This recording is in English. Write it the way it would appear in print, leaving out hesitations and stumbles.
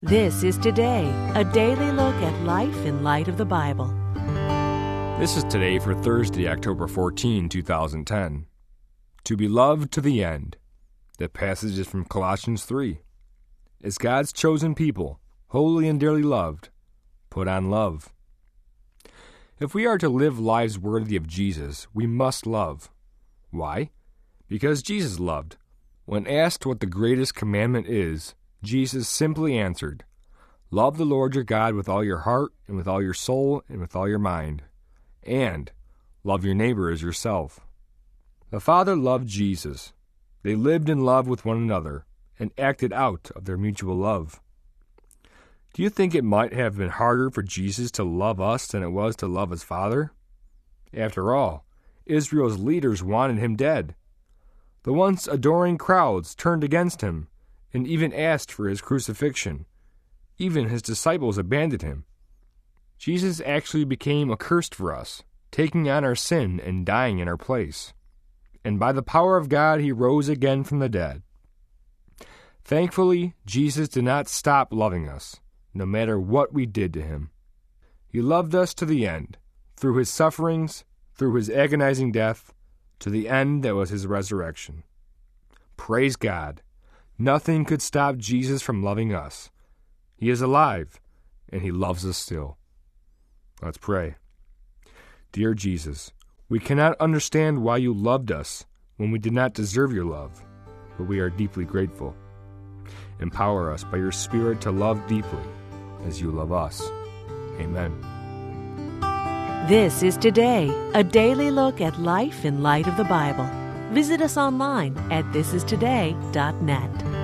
This is Today, a daily look at life in light of the Bible. This is Today for Thursday, October 14, 2010. To be loved to the end. The passage is from Colossians 3. As God's chosen people, holy and dearly loved, put on love. If we are to live lives worthy of Jesus, we must love. Why? Because Jesus loved. When asked what the greatest commandment is, Jesus simply answered, "Love the Lord your God with all your heart and with all your soul and with all your mind, and love your neighbor as yourself." The Father loved Jesus. They lived in love with one another and acted out of their mutual love. Do you think it might have been harder for Jesus to love us than it was to love his Father? After all, Israel's leaders wanted him dead. The once adoring crowds turned against him and even asked for his crucifixion. Even his disciples abandoned him. Jesus actually became accursed for us, taking on our sin and dying in our place. And by the power of God, he rose again from the dead. Thankfully, Jesus did not stop loving us, no matter what we did to him. He loved us to the end, through his sufferings, through his agonizing death, to the end that was his resurrection. Praise God! Nothing could stop Jesus from loving us. He is alive, and he loves us still. Let's pray. Dear Jesus, we cannot understand why you loved us when we did not deserve your love, but we are deeply grateful. Empower us by your Spirit to love deeply as you love us. Amen. This is Today, a daily look at life in light of the Bible. Visit us online at thisistoday.net.